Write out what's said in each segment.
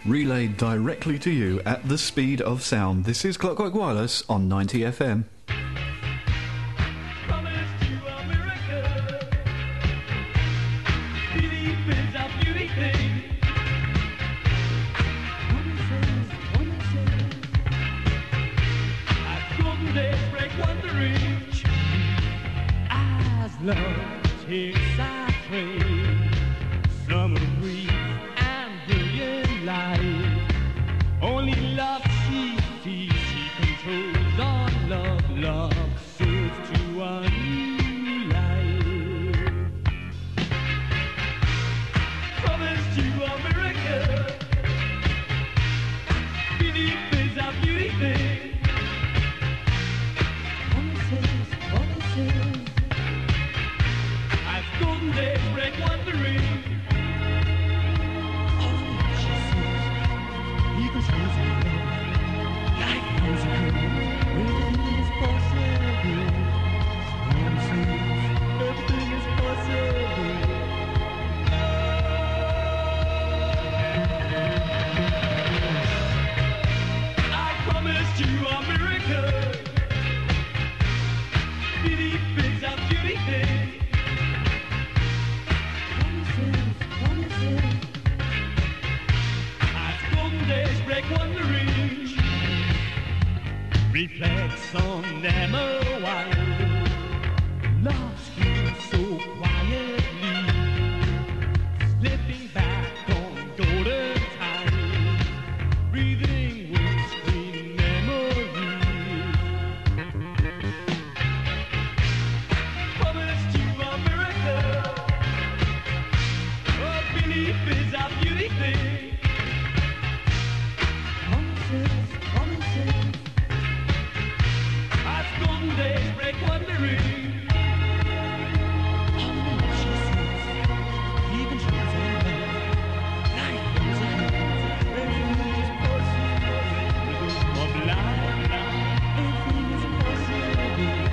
relayed directly to you at the speed of sound. This is Clockwork Wireless on 90 FM. Love takes our train, summer breeze and brilliant light. Only love she sees, she controls all love. Love sails to a new life. Promised you a miracle, belief is a beauty thing. They break wondering. Oh, she says, he controls her love. Life goes on. Everything is possible. Everything is possible. I promised you a miracle. Belief is a beauty thing. Reflects on them a while. Lost you so quietly, slipping back on golden time, breathing with sweet memories. Promised you a miracle. Oh, belief is a beauty thing. They break wondering. Oh, she says, he controls her love. Life goes on. Everything is possible. Of life, everything is possible.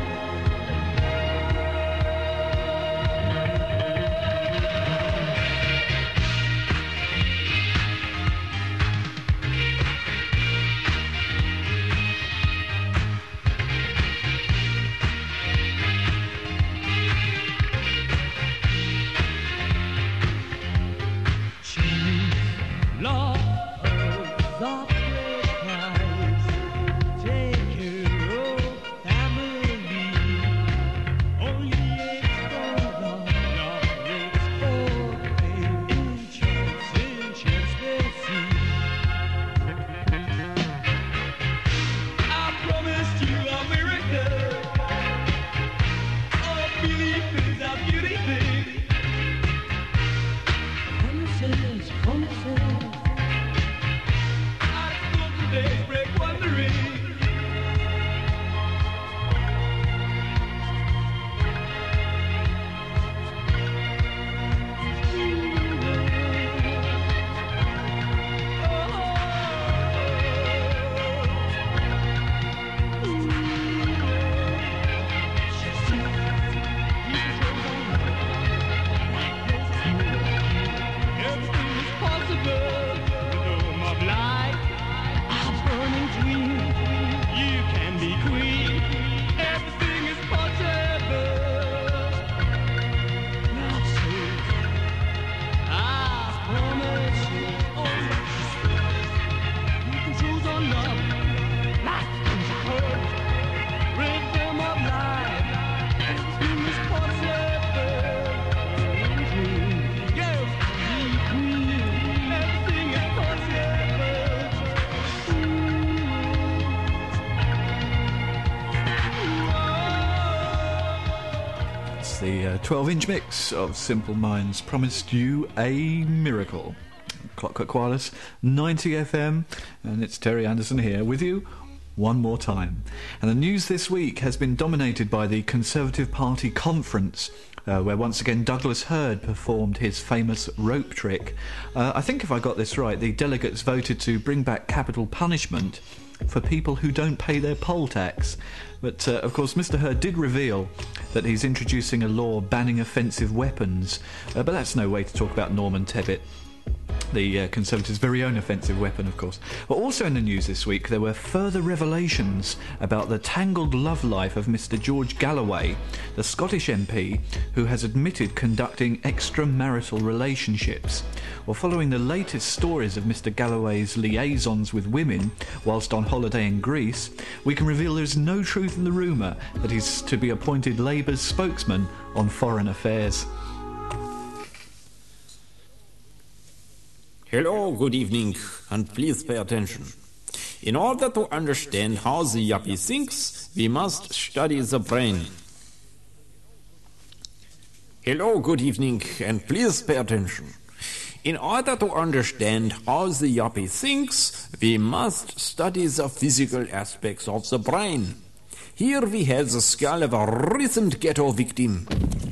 The 12-inch mix of Simple Minds, Promised You a Miracle. Clockwork Wireless, 90 FM, and it's Terry Anderson here with you one more time. And the news this week has been dominated by the Conservative Party conference, where once again Douglas Hurd performed his famous rope trick. I think if I got this right, the delegates voted to bring back capital punishment for people who don't pay their poll tax. But, of course, Mr Hurd did reveal that he's introducing a law banning offensive weapons. But that's no way to talk about Norman Tebbit. The Conservatives' very own offensive weapon, of course. But also in the news this week, there were further revelations about the tangled love life of Mr George Galloway, the Scottish MP who has admitted conducting extramarital relationships. Well, following the latest stories of Mr Galloway's liaisons with women whilst on holiday in Greece, we can reveal there is no truth in the rumour that he's to be appointed Labour's spokesman on foreign affairs. Hello, good evening, and please pay attention. In order to understand how the yuppie thinks, we must study the brain. Hello, good evening, and please pay attention. In order to understand how the yuppie thinks, we must study the physical aspects of the brain. Here we have the skull of a recent ghetto victim.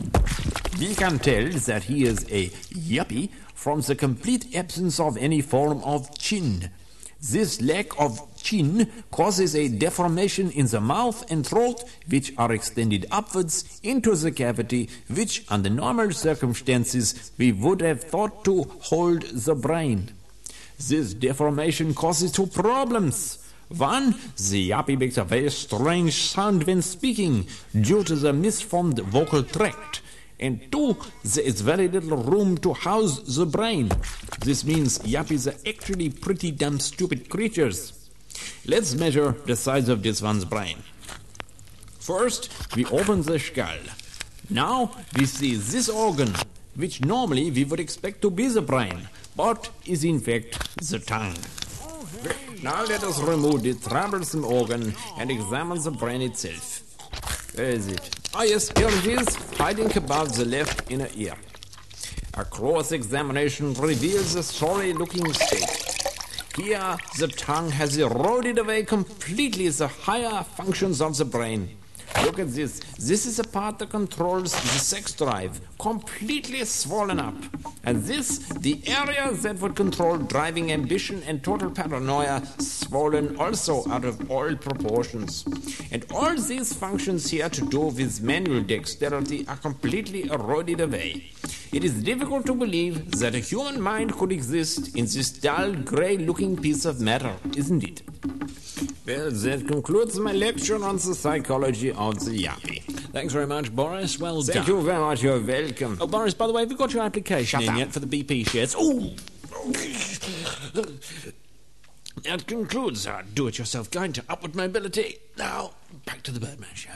We can tell that he is a yuppie from the complete absence of any form of chin. This lack of chin causes a deformation in the mouth and throat, which are extended upwards into the cavity, which under normal circumstances we would have thought to hold the brain. This deformation causes two problems. One, the yuppie makes a very strange sound when speaking due to the misformed vocal tract. And two, there is very little room to house the brain. This means yuppies are actually pretty damn stupid creatures. Let's measure the size of this one's brain. First, we open the skull. Now we see this organ, which normally we would expect to be the brain, but is in fact the tongue. Now let us remove this troublesome organ and examine the brain itself. Where is it? Oh yes, here it is, hiding above the left inner ear. A close examination reveals a sorry-looking state. Here, the tongue has eroded away completely the higher functions of the brain. Look at this. This is the part that controls the sex drive, completely swollen up. And this, the area that would control driving ambition and total paranoia, swollen also out of all proportions. And all these functions here to do with manual dexterity are completely eroded away. It is difficult to believe that a human mind could exist in this dull, grey-looking piece of matter, isn't it? Well, that concludes my lecture on the psychology of the yuppie. Thanks very much, Boris. Well done. Thank you very much. You're welcome. Oh, Boris, by the way, have you got your application Shut in up. yet for the BP shares? Ooh! That concludes our Do-it-yourself guide to upward mobility. Now, back to the Birdman Show.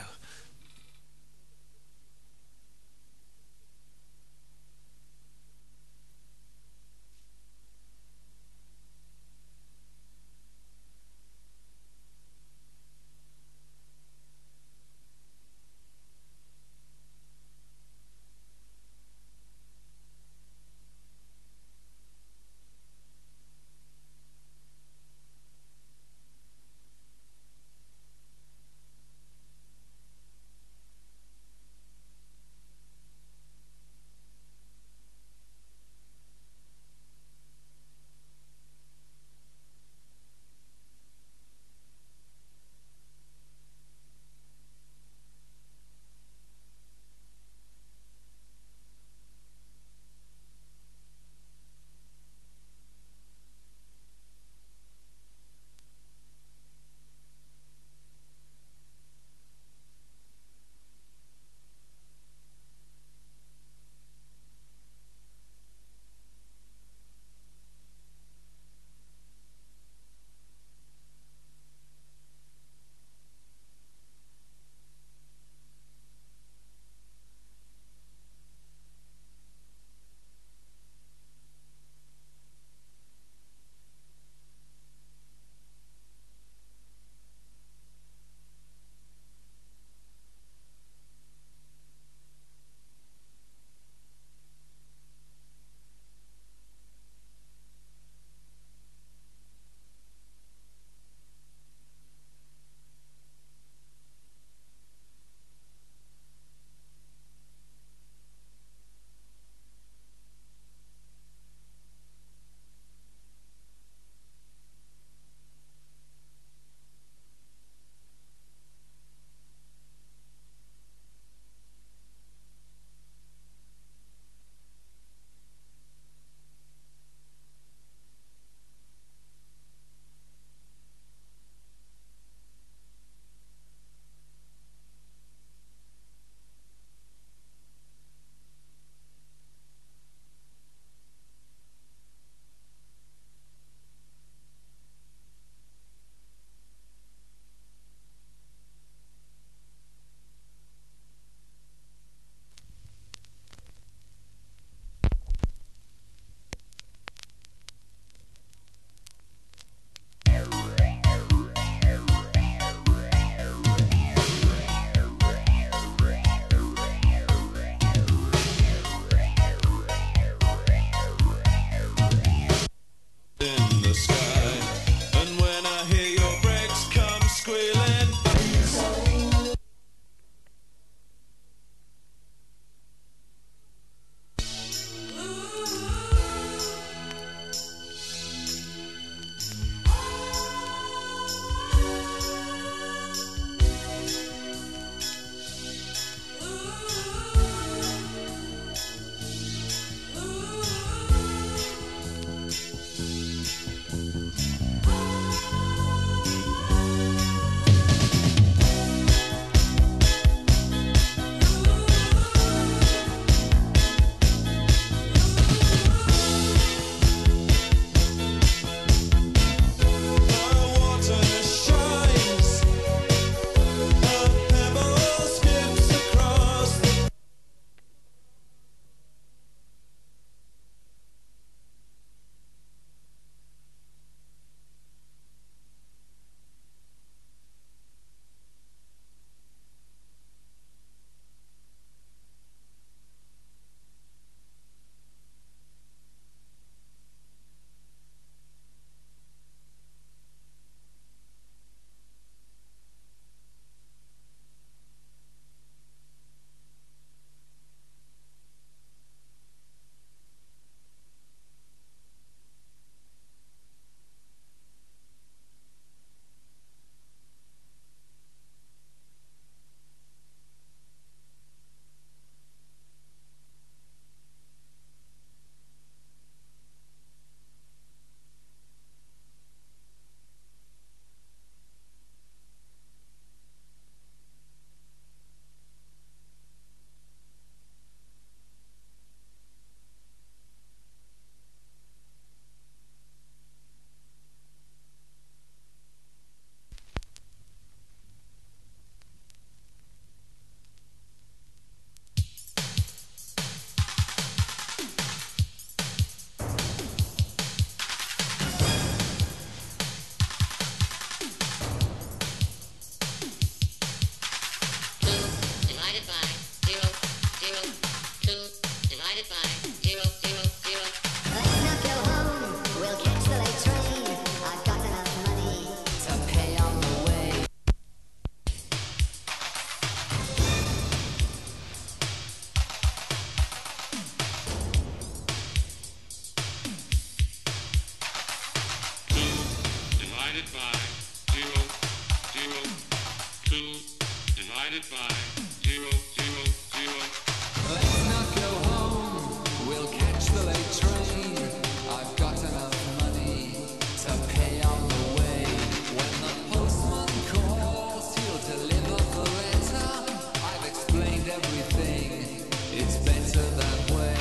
divided by 0, 0, 2, divided by 0, 0, 0. Let's not go home, we'll catch the late train. I've got enough money to pay on the way. When the postman calls, he'll deliver the letter. I've explained everything, it's better that way.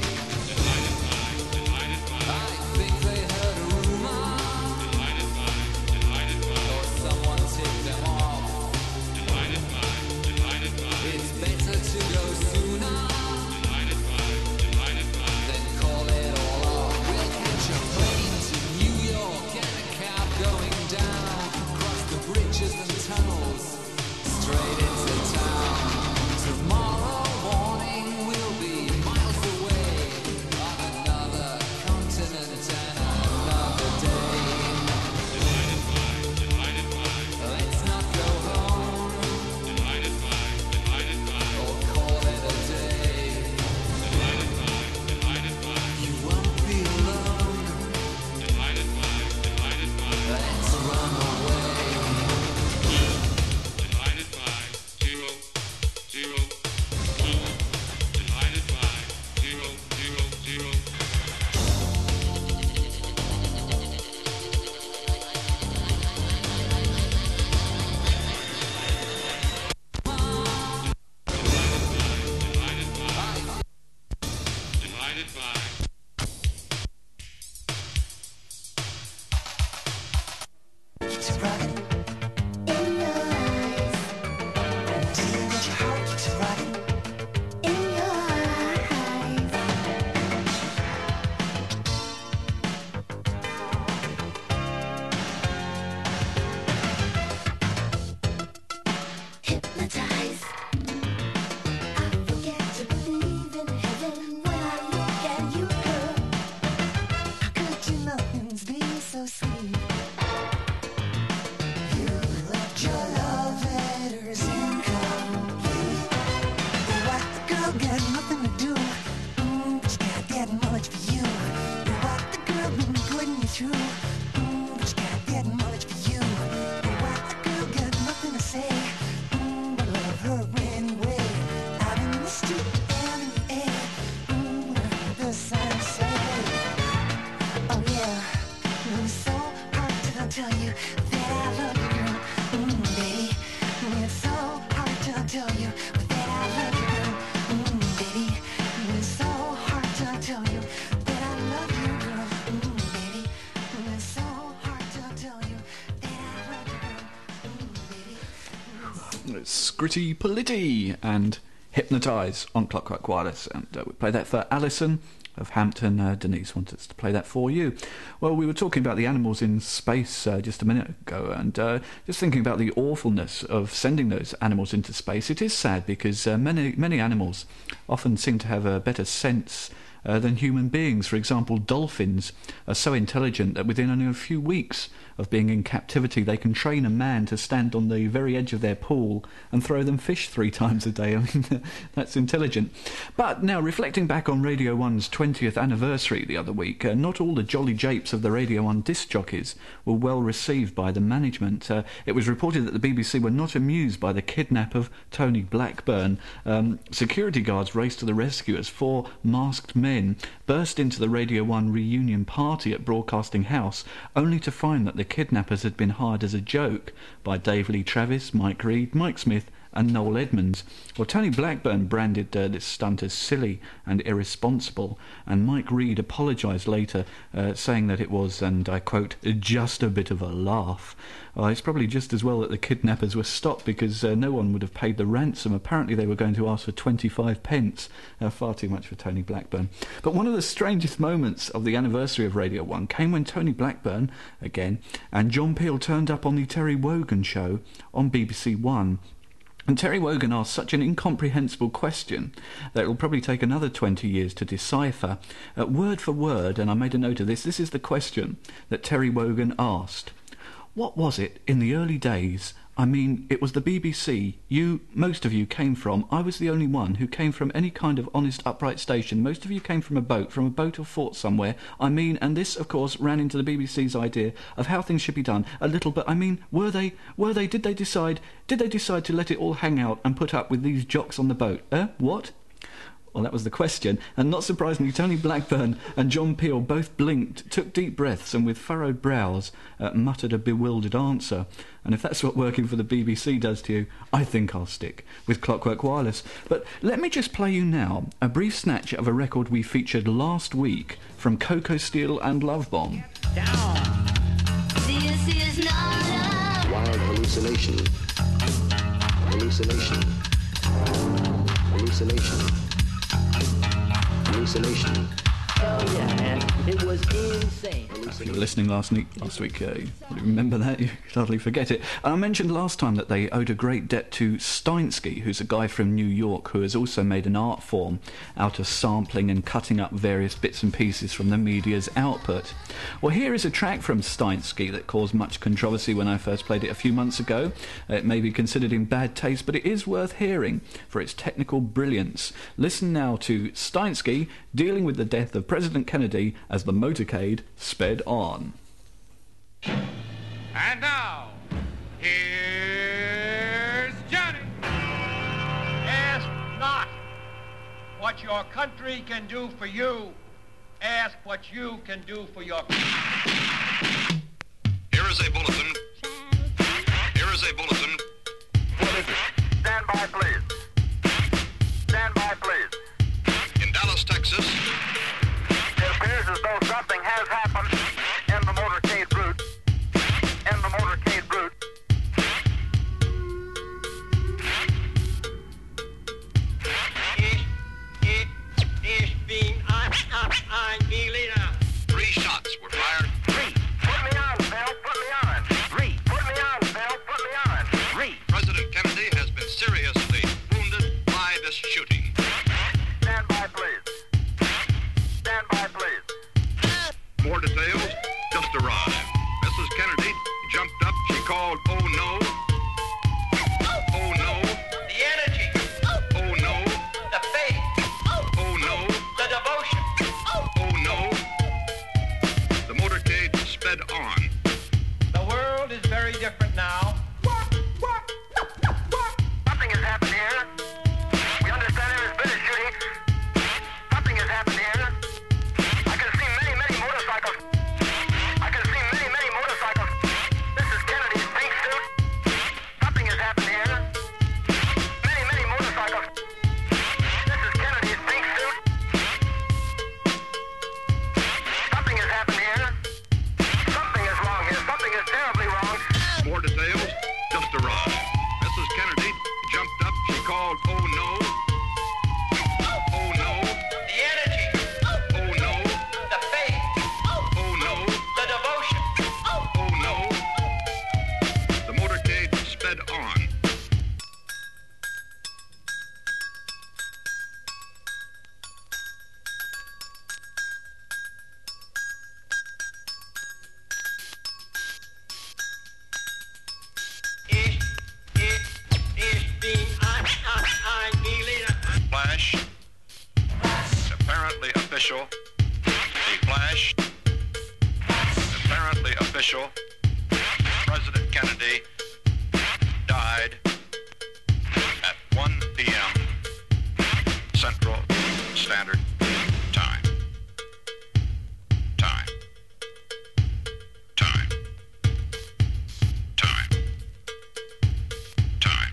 I think they heard a rumor, or someone tipped them off. It's better to go sooner than call it all off. We'll catch a plane to New York and a cab going down, cross the bridges and tunnels, straight into town. Tomorrow morning we'll be miles away on another continent and another day. Let's not go home or call it a day. You won't be alone. Let's run away. Divided by 0, 0, 2, divided by 0, 0, 0. Divided by It's rocket in your eyes, and tears at your heart. It's rocket in your eyes. Hypnotize. I forget to believe in heaven when I look at you, girl. How could you nothings be so sweet? You left your love letters incomplete. What the girl got nothing to do, but you got that much for you. What the girl been putting you through, but you got that much for you. What the girl got nothing to say, but love her anyway. Out in the street and in the air, the signs say, oh yeah, it was so hard to tell you that I love you, girl, baby. It's so hard to tell you that I love you, girl, baby. It's so hard to tell you that I love you, girl, baby. It's so hard to tell you that I love you, girl, baby. It's Gritty Politti and Hypnotise on Clockwork Wireless. And we play that for Alison of Hampton. Denise wanted us to play that for you. Well, we were talking about the animals in space just a minute ago, and just thinking about the awfulness of sending those animals into space. It is sad because many animals often seem to have a better sense than human beings. For example, dolphins are so intelligent that within only a few weeks of being in captivity, they can train a man to stand on the very edge of their pool and throw them fish 3 times a day. I mean, that's intelligent. But now, reflecting back on Radio 1's 20th anniversary the other week, not all the jolly japes of the Radio 1 disc jockeys were well received by the management. It was reported that the BBC were not amused by the kidnap of Tony Blackburn. Security guards raced to the rescue as 4 masked men burst into the Radio 1 reunion party at Broadcasting House, only to find that the kidnappers had been hired as a joke by Dave Lee Travis, Mike Reid, Mike Smith and Noel Edmonds. Well, Tony Blackburn branded this stunt as silly and irresponsible, and Mike Reid apologised later, saying that it was, and I quote, just a bit of a laugh. It's probably just as well that the kidnappers were stopped, because no one would have paid the ransom. Apparently they were going to ask for 25 pence. Far too much for Tony Blackburn. But one of the strangest moments of the anniversary of Radio 1 came when Tony Blackburn, again, and John Peel turned up on the Terry Wogan show on BBC One. And Terry Wogan asked such an incomprehensible question that it will probably take another 20 years to decipher. Word for word, and I made a note of this, this is the question that Terry Wogan asked. What was it in the early days I mean, it was the BBC. Most of you came from. I was the only one who came from any kind of honest, upright station. Most of you came from a boat or fort somewhere. I mean, and this, of course, ran into the BBC's idea of how things should be done a little, but I mean, did they decide to let it all hang out and put up with these jocks on the boat? What? Well, that was the question, and not surprisingly, Tony Blackburn and John Peel both blinked, took deep breaths, and with furrowed brows muttered a bewildered answer. And if that's what working for the BBC does to you, I think I'll stick with Clockwork Wireless. But let me just play you now a brief snatch of a record we featured last week from Coco Steel and Love Bomb. This is not a Wild hallucination. Hallucination. Hallucination. Hallucination. Oh yeah, man. It was insane. If you were listening last week, you remember that, you could hardly forget it. I mentioned last time that they owed a great debt to Steinsky, who's a guy from New York who has also made an art form out of sampling and cutting up various bits and pieces from the media's output. Well, here is a track from Steinsky that caused much controversy when I first played it a few months ago. It may be considered in bad taste, but it is worth hearing for its technical brilliance. Listen now to Steinsky dealing with the death of President Kennedy as the motorcade sped on. And now, here's Johnny. Ask not what your country can do for you. Ask what you can do for your country. Here is a bulletin. Here is a bulletin. What is it? Stand by, please. Stand by, please. In Dallas, Texas, It appears as though something has happened in the motorcade route. In the motorcade route. Ich bin ein Berliner. 3 shots were fired. 3. Put me on, Bill. Put me on. 3. Put me on, Bill. Put me on. 3. President Kennedy has been seriously wounded by this shooting. Stand by, please. Stand by, please. More details just arrived. Mrs. Kennedy jumped up. She called, "Oh no! Oh no! The energy, Oh no! the faith, Oh no! the devotion. Oh no!" The motorcade sped on. The world is very different now. Something has happened here. We understand there has been a shooting. Something has happened here. I can see many motorcycles. I can see many motorcycles. This is Kennedy's pink suit. Something has happened here. Many motorcycles. This is Kennedy's pink suit. Something has happened here. Something is wrong here. Something is terribly wrong. More details just arrived. Mrs. Kennedy jumped up. She called, "Oh no! Oh no! The energy, Oh no! the faith, Oh no! the devotion. Oh no!" The motorcade sped on. Ich bin ein Berliner. Flash. Apparently official. The flash. Apparently official. President Kennedy died at 1 p.m. Central Standard Time. Time. Time. Time. Time.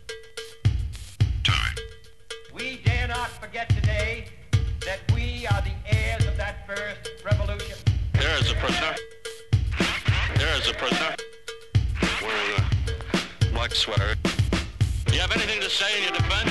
Time. We dare not forget today that we are the heirs of that first revolution. There is a prisoner. There is a prisoner wearing a black sweater. Do you have anything to say in your defense?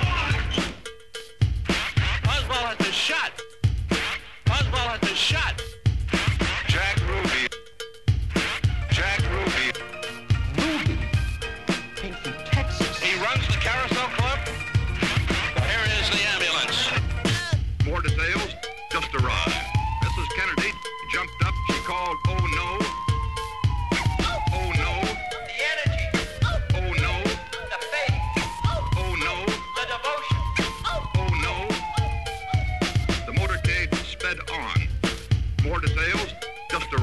Oswald has been shot. Oswald has been shot. Jack Ruby. Jack Ruby. Ruby came from Texas. He runs the Carousel Club. Here is the ambulance. More details just arrived. Mrs. Kennedy jumped up. She called, "Oh no! Oh no! The energy,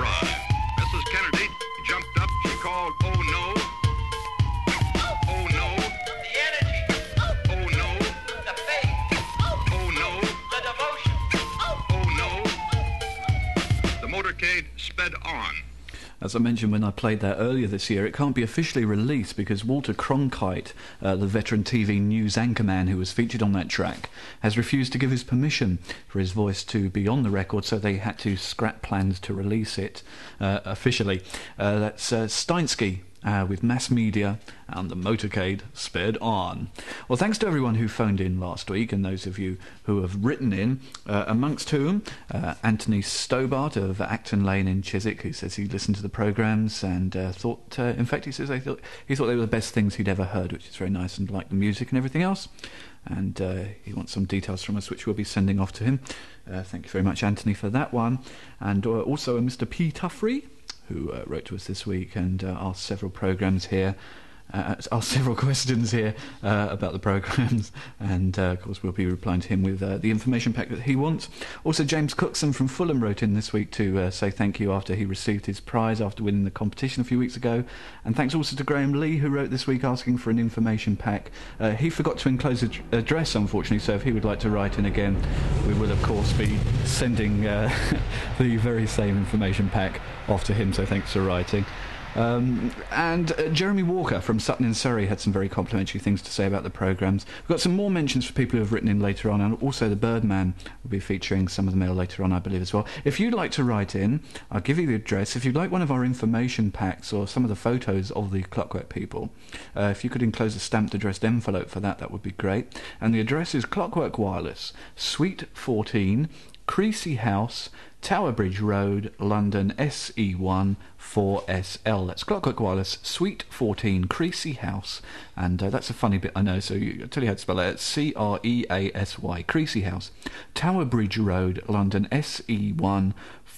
arrived. Mrs. Kennedy jumped up. She called, "Oh no! Oh no! The energy, Oh no! the faith, Oh no! the devotion. Oh no!" The motorcade sped on. As I mentioned when I played that earlier this year, it can't be officially released because Walter Cronkite, the veteran TV news anchorman who was featured on that track, has refused to give his permission for his voice to be on the record, so they had to scrap plans to release it officially. That's Steinsky with Mass Media and the motorcade sped on. Well, thanks to everyone who phoned in last week and those of you who have written in, amongst whom Anthony Stobart of Acton Lane in Chiswick, who says he listened to the programmes and thought, in fact, he says he thought they were the best things he'd ever heard, which is very nice, and liked the music and everything else. And he wants some details from us, which we'll be sending off to him. Thank you very much, Anthony, for that one. And also Mr. P. Tuffrey, who wrote to us this week and asked several questions here about the programmes, and of course we'll be replying to him with the information pack that he wants. Also, James Cookson from Fulham wrote in this week to say thank you after he received his prize after winning the competition a few weeks ago, and thanks also to Graham Lee, who wrote this week asking for an information pack. He forgot to enclose the address, unfortunately, so if he would like to write in again, we will of course be sending the very same information pack off to him, so thanks for writing. And Jeremy Walker from Sutton in Surrey had some very complimentary things to say about the programmes. We've got some more mentions for people who have written in later on, and also the Birdman will be featuring some of the mail later on, I believe, as well. If you'd like to write in, I'll give you the address. If you'd like one of our information packs or some of the photos of the Clockwork people, if you could enclose a stamped addressed envelope for that, that would be great. And the address is Clockwork Wireless, Suite 14, Creasy House, Tower Bridge Road, London, SE1 4SL. That's Clockwork Wireless, Suite 14, Creasy House. And that's a funny bit, I know, so I'll tell you how to spell it. It's C-R-E-A-S-Y, Creasy House, Tower Bridge Road, London, SE1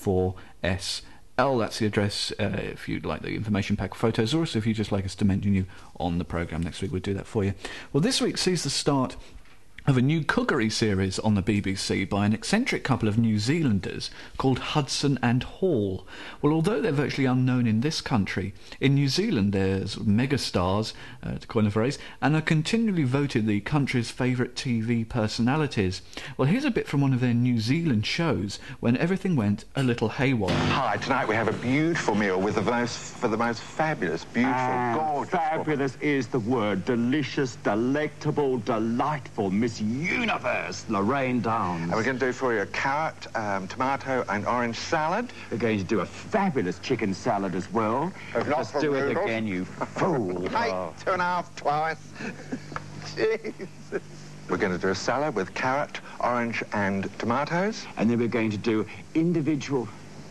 4SL. That's the address if you'd like the information pack photos, or also if you'd just like us to mention you on the programme next week, we'll do that for you. Well, this week sees the start of a new cookery series on the BBC by an eccentric couple of New Zealanders called Hudson and Hall. Well, although they're virtually unknown in this country, in New Zealand there's megastars, to coin a phrase, and are continually voted the country's favourite TV personalities. Well, here's a bit from one of their New Zealand shows when everything went a little haywire. Hi, tonight we have a beautiful meal with the most fabulous, beautiful, gorgeous... Fabulous is the word. Delicious, delectable, delightful Miss Universe, Lorraine Downs. And we're going to do for you a carrot, tomato and orange salad. We're going to do a fabulous chicken salad as well. Let's do it again, you fool. Hey, 2.5 twice. Jesus. We're going to do a salad with carrot, orange and tomatoes. And then we're going to do individual...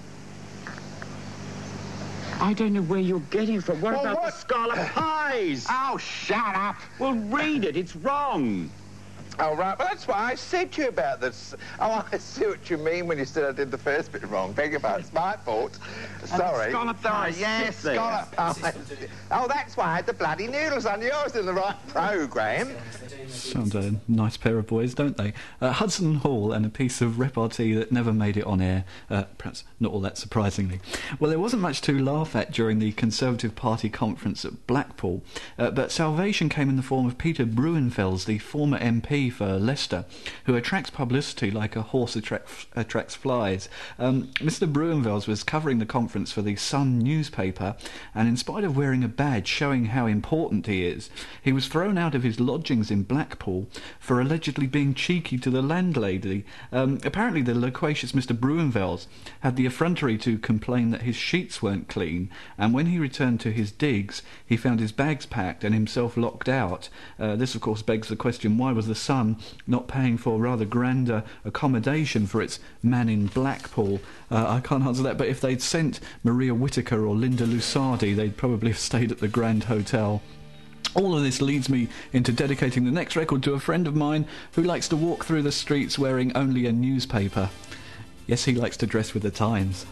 I don't know where you're getting from. What about the scallop pies? Oh, shut up. Well, read it. It's wrong. Oh, right. Well, that's why I said to you about this. Oh, I see what you mean when you said I did the first bit wrong. Beg your pardon. It's my fault. Sorry. Scallop pies. Yes, scallop pies. Oh, that's why I had the bloody noodles. I knew I was in the right programme. Sound a nice pair of boys, don't they? Hudson Hall and a piece of repartee that never made it on air, perhaps not all that surprisingly. Well, there wasn't much to laugh at during the Conservative Party conference at Blackpool, but salvation came in the form of Peter Bruinfels, the former MP for Leicester, who attracts publicity like a horse attracts flies. Mr. Bruinfels was covering the conference for the Sun newspaper, and in spite of wearing a badge showing how important he is, he was thrown out of his lodgings in Blackpool for allegedly being cheeky to the landlady. Apparently the loquacious Mr. Bruinfels had the effrontery to complain that his sheets weren't clean, and when he returned to his digs he found his bags packed and himself locked out. This of course begs the question, why was the Sun not paying for rather grander accommodation for its man in Blackpool? I can't answer that, but if they'd sent Maria Whittaker or Linda Lusardi, they'd probably have stayed at the Grand Hotel. All of this leads me into dedicating the next record to a friend of mine who likes to walk through the streets wearing only a newspaper. Yes, he likes to dress with the Times.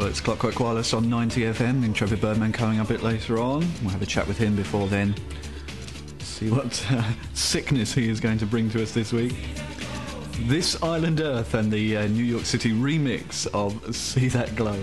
it's Clockwork Wireless on 90 FM. Intrepid Birdman coming up a bit later on. We'll have a chat with him before then. See what sickness he is going to bring to us this week. This Island Earth and the New York City remix of See That Glow.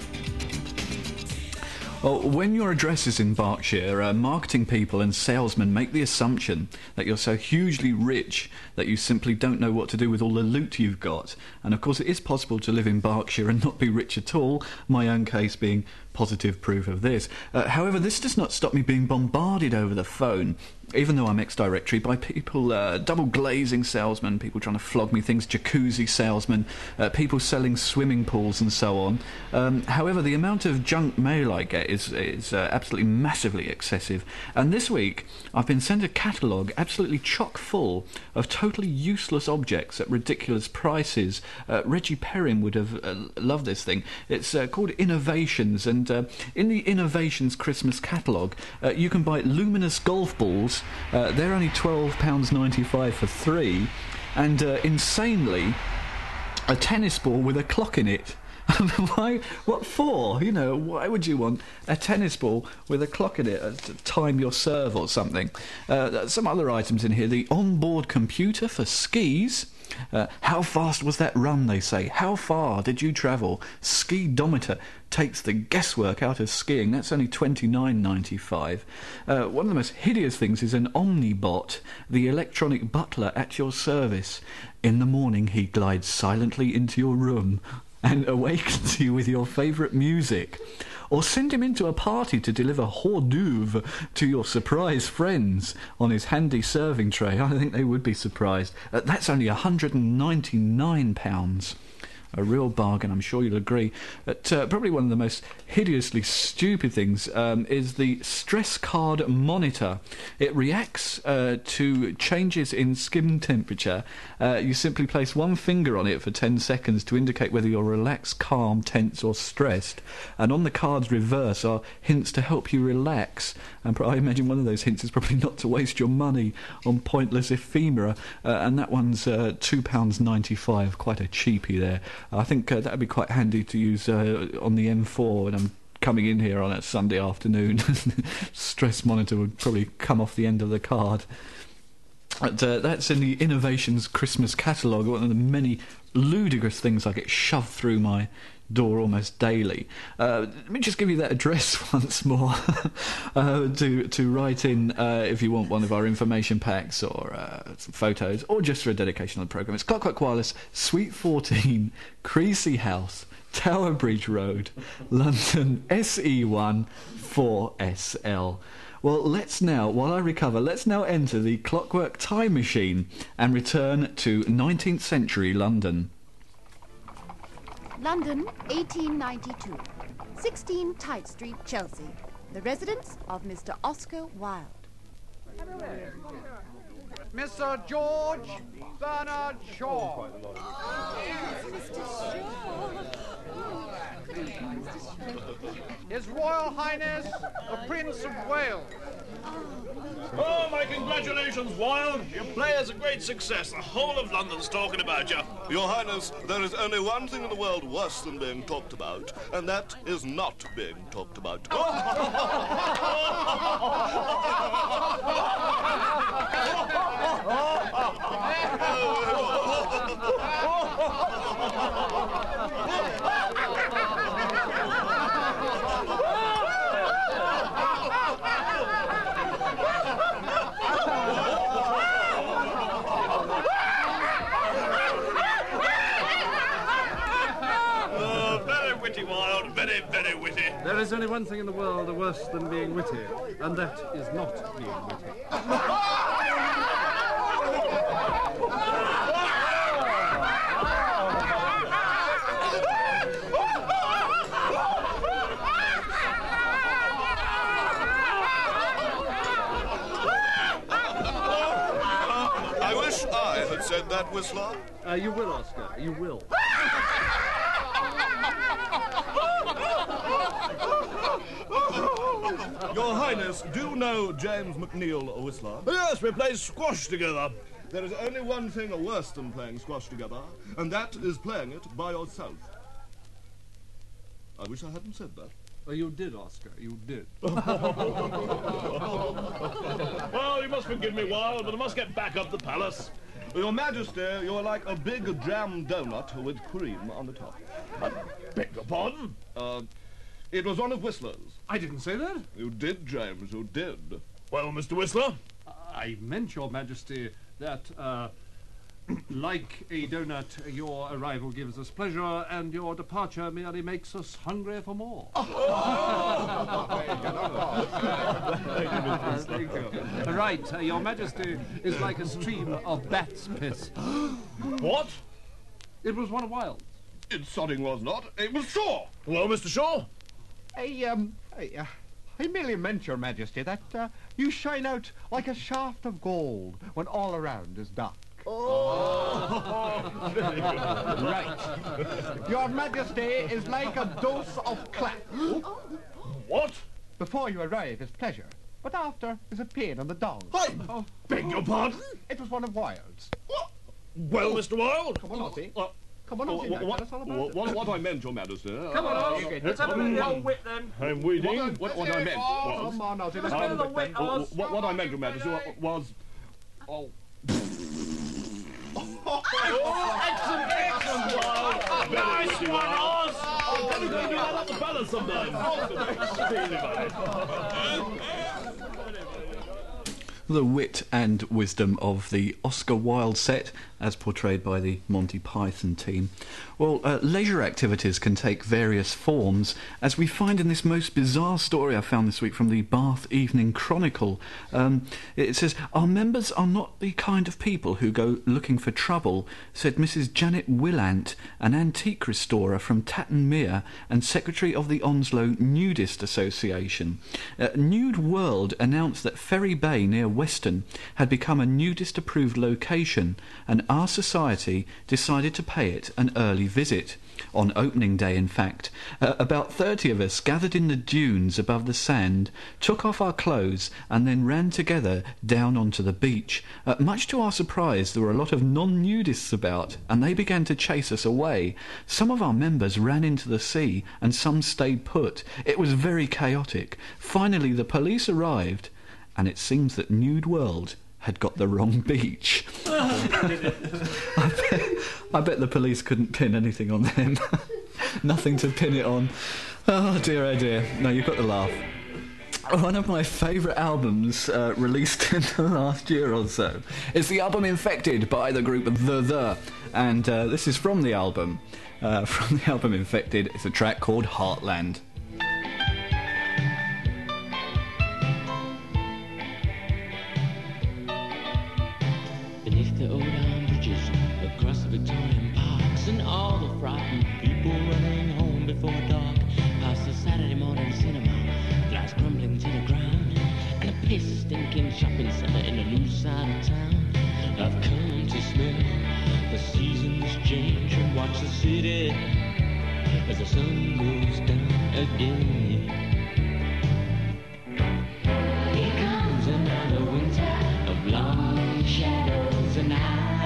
Well, when your address is in Berkshire, marketing people and salesmen make the assumption that you're so hugely rich that you simply don't know what to do with all the loot you've got. And of course it is possible to live in Berkshire and not be rich at all, my own case being positive proof of this. However, this does not stop me being bombarded over the phone, even though I'm ex-directory, by people, double glazing salesmen, people trying to flog me things, jacuzzi salesmen, people selling swimming pools and so on. However, the amount of junk mail I get is absolutely massively excessive. And this week, I've been sent a catalogue absolutely chock full of totally useless objects at ridiculous prices. Reggie Perrin would have loved this thing. It's called Innovations, and in the Innovations Christmas catalogue, you can buy luminous golf balls. They're only £12.95 for 3, and insanely, a tennis ball with a clock in it. Why? What for? You know, why would you want a tennis ball with a clock in it to time your serve or something? Some other items in here. The onboard computer for skis. How fast was that run, they say? How far did you travel? Skidometer takes the guesswork out of skiing. That's only £29.95. One of the most hideous things is an Omnibot, the electronic butler at your service. In the morning he glides silently into your room and awakens you with your favourite music. Or send him into a party to deliver hors d'oeuvre to your surprise friends on his handy serving tray. I think they would be surprised. That's only £199. A real bargain, I'm sure you'll agree. Probably one of the most hideously stupid things is the stress card monitor. It reacts to changes in skin temperature. You simply place one finger on it for 10 seconds to indicate whether you're relaxed, calm, tense or stressed. And on the card's reverse are hints to help you relax. And I imagine one of those hints is probably not to waste your money on pointless ephemera. And that one's £2.95, quite a cheapie there. I think that would be quite handy to use on the M4 when I'm coming in here on a Sunday afternoon. Stress monitor would probably come off the end of the card. But, that's in the Innovations Christmas catalogue, one of the many ludicrous things I get shoved through my door almost daily. Let me just give you that address once more to write in if you want one of our information packs or some photos, or just for a dedication on the programme. It's Clockwork Wireless, Suite 14, Creasy House, Tower Bridge Road, London, SE1 4SL. Well, let's now, while I recover, let's now enter the Clockwork Time Machine and return to 19th century London. London, 1892. 16 Tite Street, Chelsea. The residence of Mr. Oscar Wilde. Mr. George Bernard Shaw. His Royal Highness, the Prince of Wales. Oh, my congratulations, Wilde. Your play is a great success. The whole of London's talking about you. Your Highness, there is only one thing in the world worse than being talked about, and that is not being talked about. Very witty. There is only one thing in the world worse than being witty, and that is not being witty. I wish I had said that, Whistler. You will, Oscar. You will. Your Highness, do you know James McNeill, Whistler? Yes, we play squash together. There is only one thing worse than playing squash together, and that is playing it by yourself. I wish I hadn't said that. You did, Oscar, you did. Well, you must forgive me, Wilde, but I must get back up the palace. Your Majesty, you're like a big jam donut with cream on the top. Beg your pardon? It was one of Whistler's. I didn't say that. You did, James, you did. Well, Mr. Whistler? I meant, Your Majesty, that, like a donut, your arrival gives us pleasure, and your departure merely makes us hungry for more. Thank you. Right, Your Majesty is like a stream of bat's piss. What? It was one of Wilde's. It sodding was not. It was Shaw. Well, Mr. Shaw? I merely meant, Your Majesty, that you shine out like a shaft of gold when all around is dark. Right. Your Majesty is like a dose of clap. What? Before you arrive is pleasure, but after is a pain on the dong. Beg your pardon? It was one of Wilde's. Well, Mr. Wilde? Come on, Ossie. Come on, Ossie, now, tell us all about it. What I meant, Your Majesty. Come on, Ossie. Let's have a bit of the old wit, then. I'm waiting. What I meant was... Come on, Ossie, let's Let's have have a the bit wit, then. Oz. What I meant, Your Majesty, was... Oh... Excellent, Wilde. Nice one, Oz. Can you do that at the palace sometime? The wit and wisdom of the Oscar Wilde set, as portrayed by the Monty Python team. Well, leisure activities can take various forms, as we find in this most bizarre story I found this week from the Bath Evening Chronicle. It says, "Our members are not the kind of people who go looking for trouble," said Mrs. Janet Willant, an antique restorer from Tatton Mere and secretary of the Onslow Nudist Association. Nude World announced that Ferry Bay near Weston had become a nudist-approved location, and our society decided to pay it an early visit. On opening day, in fact, about 30 of us gathered in the dunes above the sand, took off our clothes and then ran together down onto the beach. Much to our surprise, there were a lot of non-nudists about, and they began to chase us away. Some of our members ran into the sea and some stayed put. It was very chaotic. Finally, the police arrived, and it seems that Nude World had got the wrong beach. I bet the police couldn't pin anything on them. Nothing to pin it on. Oh dear, oh dear. No, you've got to laugh. One of my favourite albums released in the last year or so is the album Infected by the group The. And this is from the album. From the album Infected, it's a track called Heartland. Beneath the old iron bridges, across the Victorian parks, and all the frightened people running home before dark, past the Saturday morning cinema, glass crumbling to the ground, and a piss-stinking shopping centre in a new side of town. I've come to smell the seasons change and watch the city as the sun goes down again. Here comes another winter of long shadows and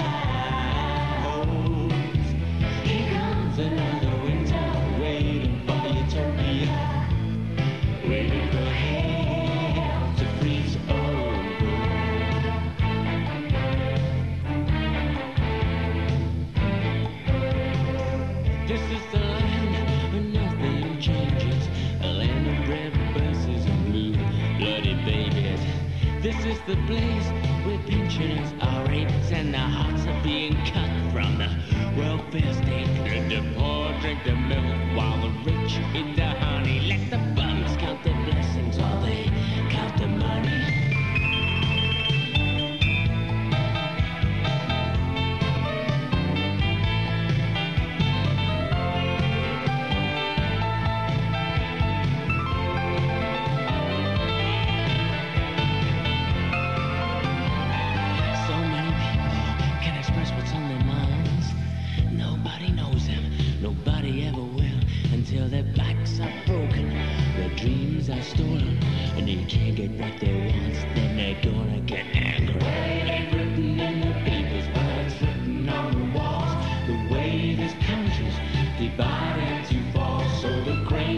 owls. Here comes another winter waiting for utopia, waiting for hell to freeze over. This is the land where nothing changes, a land of red buses and blue bloody babies. This is the place where pensioners are raped and the hearts are being cut from the welfare state. And the poor drink the milk while the rich eat the honey. Let the bums count their blessings while they count the money. So many people can express what's on their minds. Nobody knows them, nobody ever will, until their backs are broken, their dreams are stolen, and they can't get what they want, then they're gonna get angry. It ain't written in the papers, but it's written on the walls, the way this country's divided into falls. So the crazy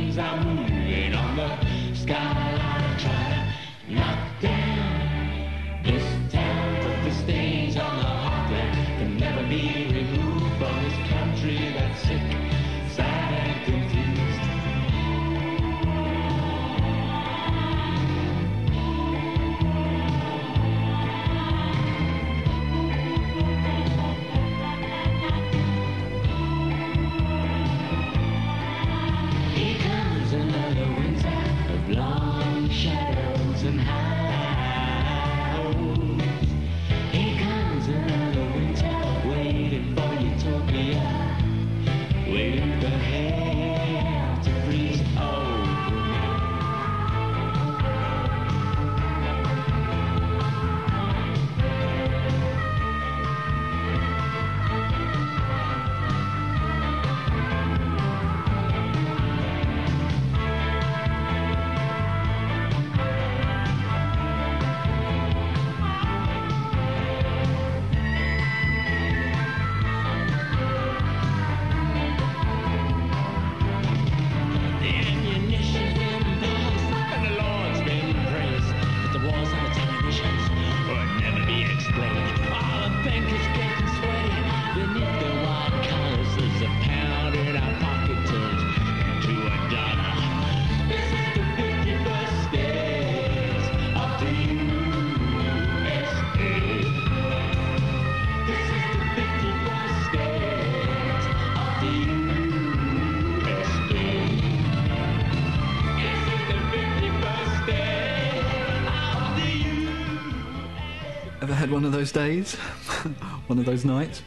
had one of those days, one of those nights.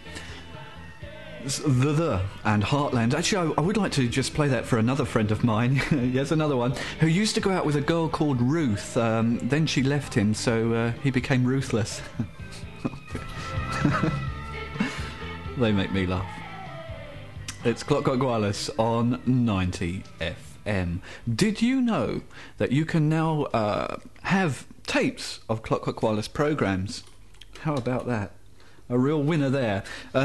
The and Heartland. Actually, I would like to just play that for another friend of mine. Yes, another one who used to go out with a girl called Ruth. Then she left him, so he became ruthless. They make me laugh. It's Clockwork Wireless on 90 FM. Did you know that you can now have tapes of Clockwork Wireless programmes? How about that? A real winner there.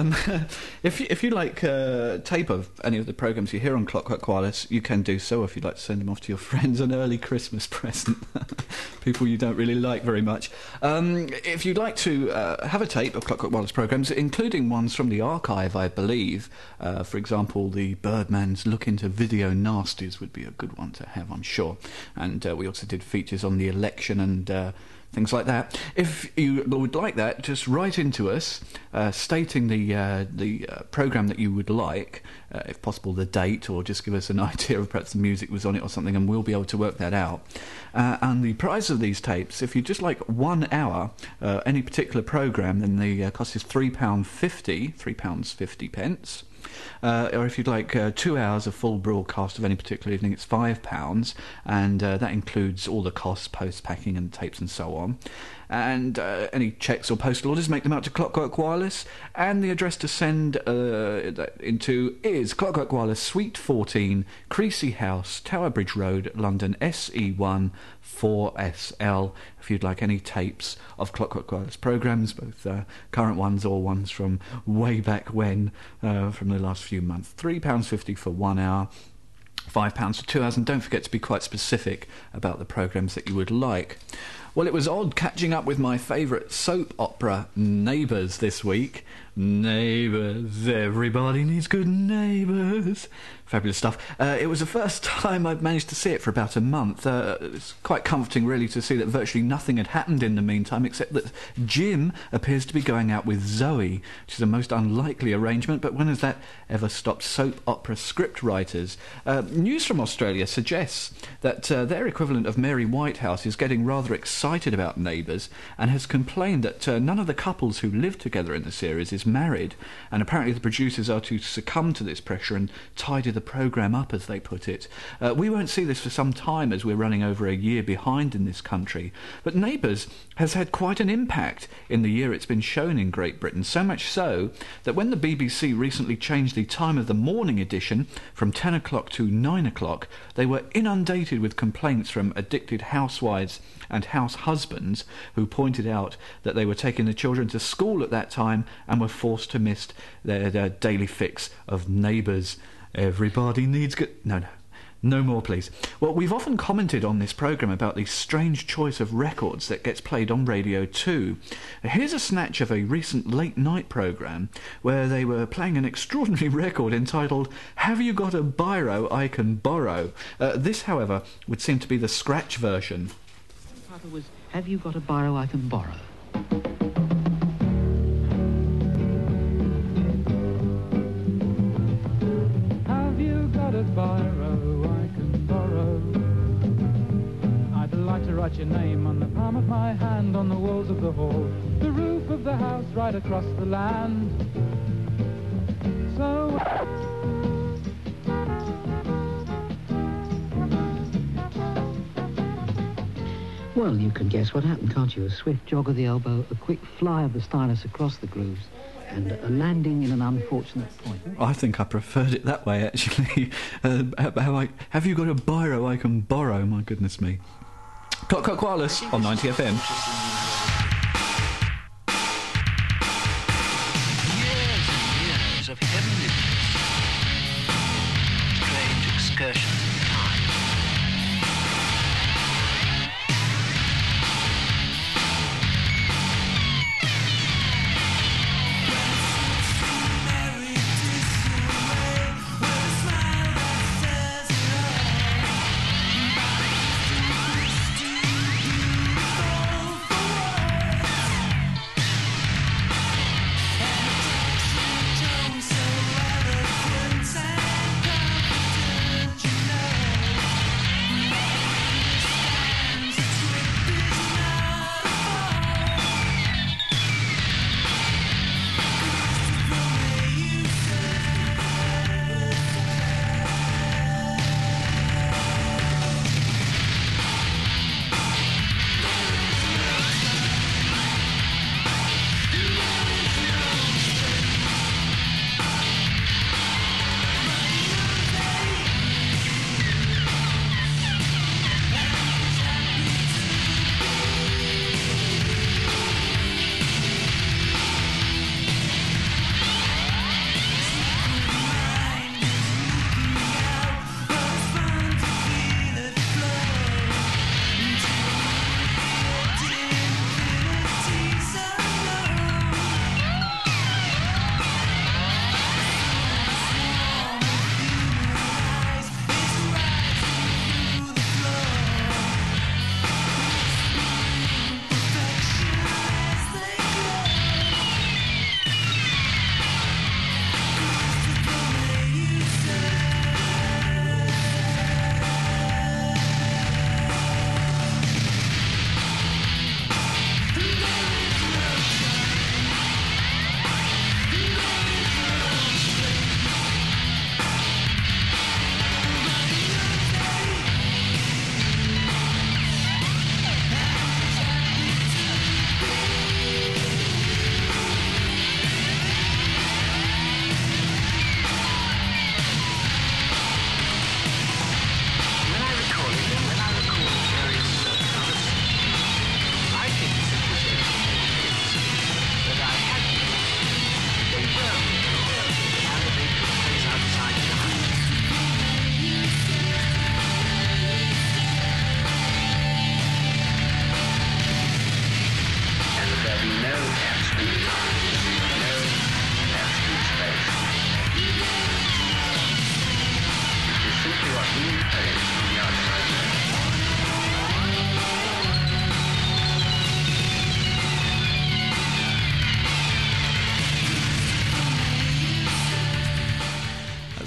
If you like tape of any of the programmes you hear on Clockwork Wireless, you can do so. If you'd like to send them off to your friends, an early Christmas present. People you don't really like very much. If you'd like to have a tape of Clockwork Wireless programmes, including ones from the archive, I believe, for example, the Birdman's Look Into Video Nasties would be a good one to have, I'm sure. And we also did features on the election and things like that. If you would like that, just write into us, stating the programme that you would like, if possible the date, or just give us an idea of perhaps the music was on it or something, and we'll be able to work that out. And the price of these tapes, if you just like 1 hour, any particular programme, then the cost is £3.50, £3.50. Or if you'd like 2 hours of full broadcast of any particular evening, it's £5, and that includes all the costs, post-packing and tapes and so on. And any cheques or postal orders, make them out to Clockwork Wireless, and the address to send into is Clockwork Wireless, Suite 14, Creasy House, Tower Bridge Road, London, SE1 4SL. If you'd like any tapes of Clockwork Wireless programmes, both current ones or ones from way back when, from the last few months. £3.50 for 1 hour, £5 for 2 hours, and don't forget to be quite specific about the programmes that you would like. Well, it was odd catching up with my favourite soap opera, Neighbours, this week. Neighbours, everybody needs good neighbours. Fabulous stuff. It was the first time I'd managed to see it for about a month. It's quite comforting, really, to see that virtually nothing had happened in the meantime, except that Jim appears to be going out with Zoe, which is a most unlikely arrangement, but when has that ever stopped soap opera script writers? News from Australia suggests that their equivalent of Mary Whitehouse is getting rather excited about Neighbours, and has complained that none of the couples who live together in the series is married, and apparently the producers are to succumb to this pressure and tidy the programme up, as they put it. We won't see this for some time, as we're running over a year behind in this country, but Neighbours has had quite an impact in the year it's been shown in Great Britain, so much so that when the BBC recently changed the time of the morning edition from 10 o'clock to 9 o'clock, they were inundated with complaints from addicted housewives and house husbands who pointed out that they were taking the children to school at that time and were forced to miss their daily fix of Neighbours. Everybody needs good... No more, please. Well, we've often commented on this programme about the strange choice of records that gets played on Radio 2. Here's a snatch of a recent late-night programme where they were playing an extraordinary record entitled Have You Got a Biro I Can Borrow? This, however, would seem to be the scratch version. Papa was, have you got a biro I can borrow? Have you got a biro I can borrow? I'd like to write your name on the palm of my hand, on the walls of the hall, the roof of the house right across the land. So... Well, you can guess what happened, can't you? A swift jog of the elbow, a quick fly of the stylus across the grooves, and a landing in an unfortunate point. I think I preferred it that way, actually. Have you got a biro I can borrow? My goodness me. Clockwork Wireless on 90 FM. Years and years of heavenly bliss. Strange excursions in time.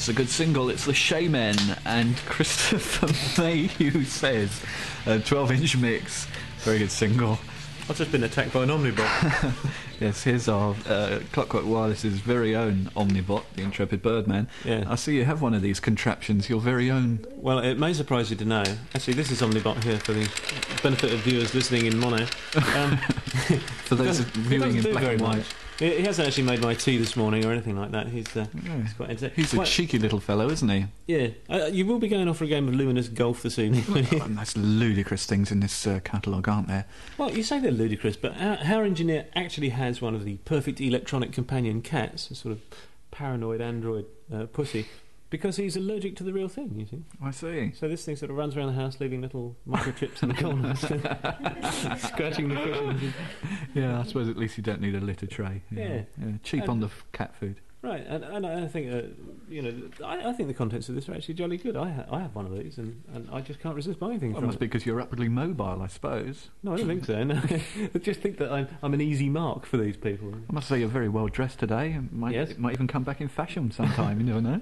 That's a good single. It's the Shamen and Christopher Mayhew says 12-inch mix. Very good single. I've just been attacked by an Omnibot. Yes, here's our Clockwork Wireless's very own Omnibot, the Intrepid Birdman. Yeah. I see you have one of these contraptions, your very own. Well, it may surprise you to know. Actually, this is Omnibot here for the benefit of viewers listening in mono. For those viewing in black and white. He hasn't actually made my tea this morning or anything like that. He's quite entertaining. He's a cheeky little fellow, isn't he? Yeah. You will be going off for a game of luminous golf this evening. There's ludicrous things in this catalogue, aren't there? Well, you say they're ludicrous, but our engineer actually has one of the perfect electronic companion cats, a sort of paranoid android pussy, because he's allergic to the real thing, you see. I see. So this thing sort of runs around the house leaving little microchips in the corners, scratching the cushions. Yeah, I suppose at least you don't need a litter tray. Yeah. Cheap on the cat food. Right, and I think I think the contents of this are actually jolly good. I have one of these, and I just can't resist buying things. Well, it must be because you're rapidly mobile, I suppose. No, I don't think so. No. I just think that I'm an easy mark for these people. I must say you're very well dressed today. It might even come back in fashion sometime. You never know.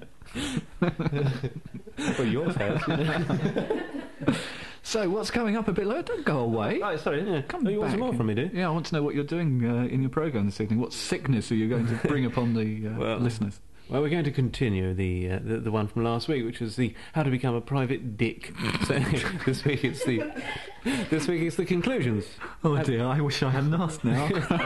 Well, yours has. So, what's coming up a bit later? Don't go away. Right, sorry. Yeah. Come you want some more from me, do you? Yeah, I want to know what you're doing in your programme this evening. What sickness are you going to bring upon the listeners? Well, we're going to continue the one from last week, which was the how to become a private dick. So this week it's the conclusions. Oh dear, I wish I hadn't asked now.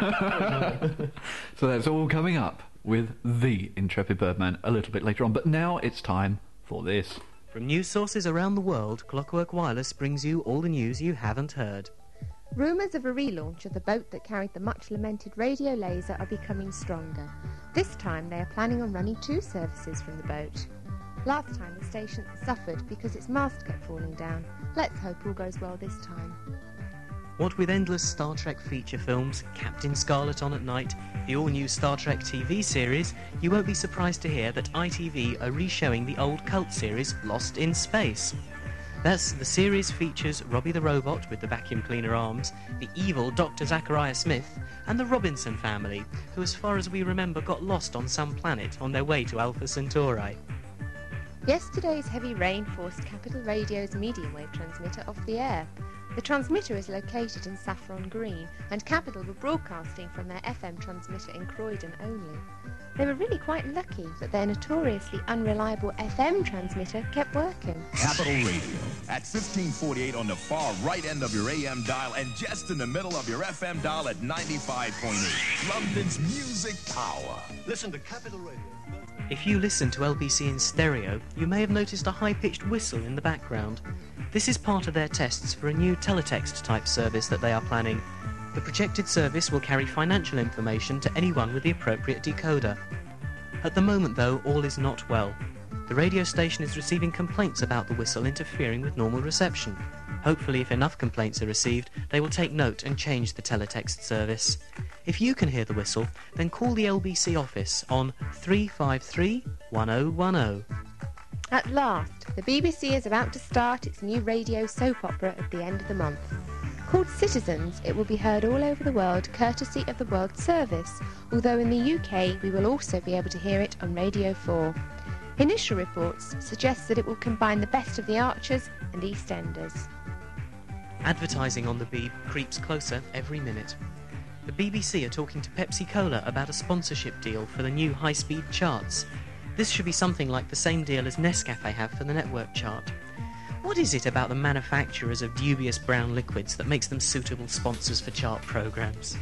So that's all coming up with the Intrepid Birdman a little bit later on. But now it's time for this. From news sources around the world, Clockwork Wireless brings you all the news you haven't heard. Rumours of a relaunch of the boat that carried the much-lamented radio laser are becoming stronger. This time they are planning on running 2 services from the boat. Last time the station suffered because its mast kept falling down. Let's hope all goes well this time. What with endless Star Trek feature films, Captain Scarlet on at night, the all-new Star Trek TV series, you won't be surprised to hear that ITV are re-showing the old cult series Lost in Space. The series features Robbie the Robot with the vacuum cleaner arms, the evil Dr. Zachariah Smith, and the Robinson family, who as far as we remember got lost on some planet on their way to Alpha Centauri. Yesterday's heavy rain forced Capital Radio's medium wave transmitter off the air. The transmitter is located in Saffron Green, and Capital were broadcasting from their FM transmitter in Croydon only. They were really quite lucky that their notoriously unreliable FM transmitter kept working. Capital Radio, at 1548 on the far right end of your AM dial and just in the middle of your FM dial at 95.8. London's music power. Listen to Capital Radio. If you listen to LBC in stereo, you may have noticed a high-pitched whistle in the background. This is part of their tests for a new teletext-type service that they are planning. The projected service will carry financial information to anyone with the appropriate decoder. At the moment, though, all is not well. The radio station is receiving complaints about the whistle interfering with normal reception. Hopefully, if enough complaints are received, they will take note and change the teletext service. If you can hear the whistle, then call the LBC office on 353 1010. At last, the BBC is about to start its new radio soap opera at the end of the month. Called Citizens, it will be heard all over the world courtesy of the World Service, although in the UK we will also be able to hear it on Radio 4. Initial reports suggest that it will combine the best of the Archers and EastEnders. Advertising on the Beeb creeps closer every minute. The BBC are talking to Pepsi Cola about a sponsorship deal for the new high-speed charts. This should be something like the same deal as Nescafe have for the network chart. What is it about the manufacturers of dubious brown liquids that makes them suitable sponsors for chart programmes?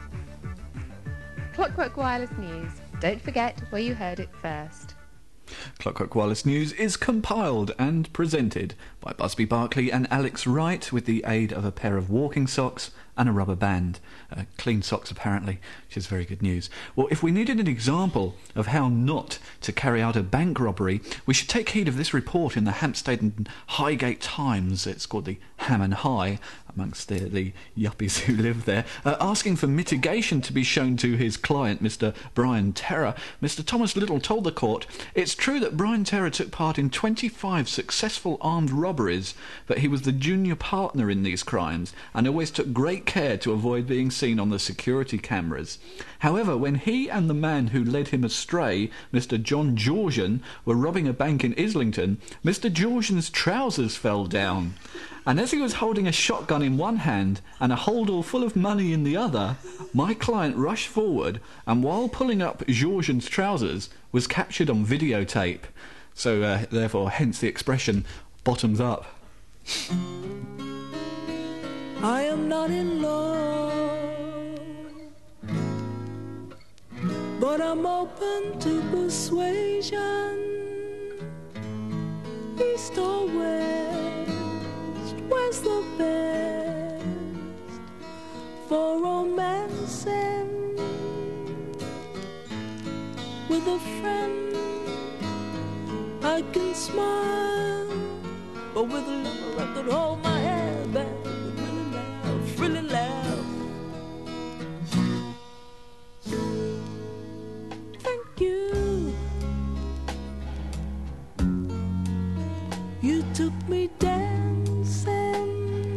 Clockwork Wireless News. Don't forget where you heard it first. Clockwork Wireless News is compiled and presented by Busby Barclay and Alex Wright with the aid of a pair of walking socks and a rubber band. Clean socks, apparently, which is very good news. Well, if we needed an example of how not to carry out a bank robbery, we should take heed of this report in the Hampstead and Highgate Times. It's called the Ham and High. amongst the yuppies who live there, asking for mitigation to be shown to his client, Mr. Brian Terror. Mr. Thomas Little told the court, "It's true that Brian Terror took part in 25 successful armed robberies, but he was the junior partner in these crimes and always took great care to avoid being seen on the security cameras. However, when he and the man who led him astray, Mr. John Georgian, were robbing a bank in Islington, Mr. Georgian's trousers fell down. And as he was holding a shotgun in one hand and a holdall full of money in the other, my client rushed forward and, while pulling up Georgian's trousers, was captured on videotape." So, therefore, hence the expression, bottoms up. I am not in love, but I'm open to persuasion. East or west, where's the best for romancing? With a friend I can smile, but with a lover I could hold my head back. Really laugh. Thank you. You took me dancing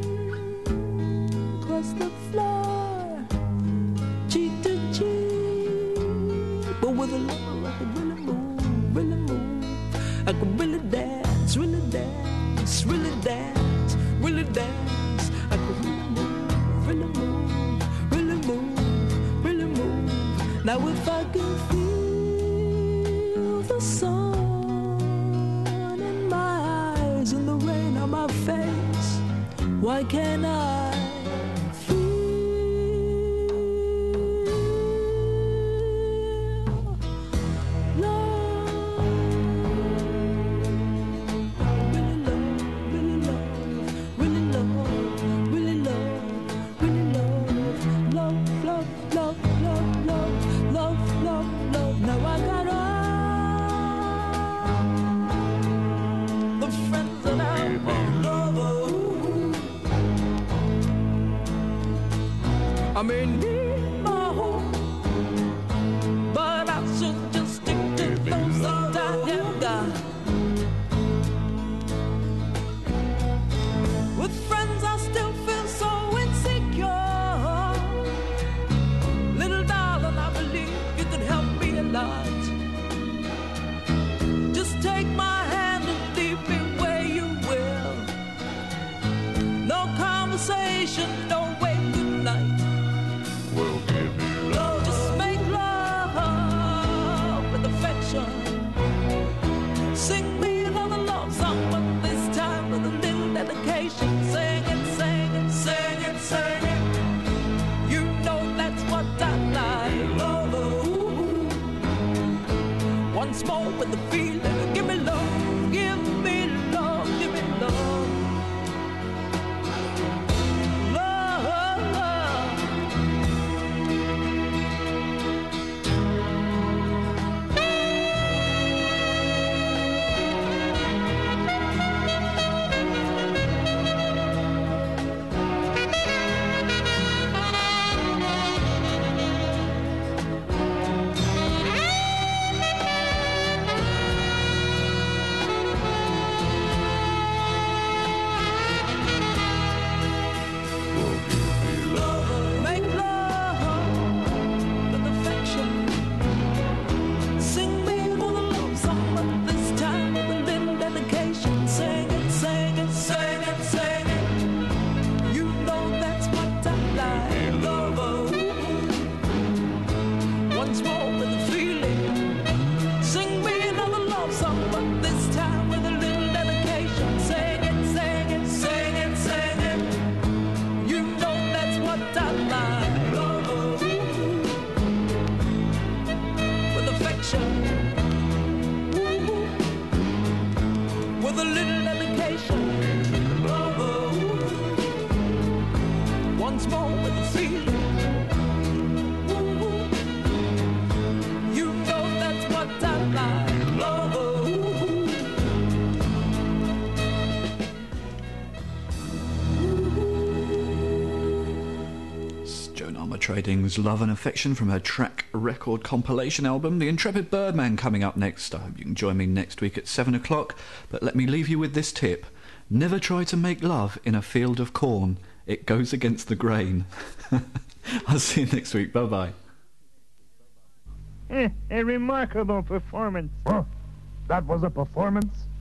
across the floor, cheek to cheek, but with a lover I could really move, really move. I could really dance, really dance, really dance, really dance. I could really move. Really move, really move, really move. Now if I can feel the sun in my eyes and the rain on my face, why can't I feel love? Really love, really love, really love, really love. Love. Now I got all the friends that I love. I may need my home, but I should just stick to those that I have got. With friends I still feel so insecure. Just take my hand and leave me where you will. No conversation, no wait, good night. We'll give you love. Just make love with affection. Sing me another love song, but this time with a little dedication. Sing it, sing it, sing it, sing it. You know that's what I like. Love. Once more with the feeling, give me love, give me love, give me love. Joan Armatrading's Love and Affection from her track record compilation album, The Intrepid Birdman, coming up next. I hope you can join me next week at 7 o'clock. But let me leave you with this tip. Never try to make love in a field of corn. It goes against the grain. I'll see you next week. Bye-bye. A remarkable performance. Oh, that was a performance?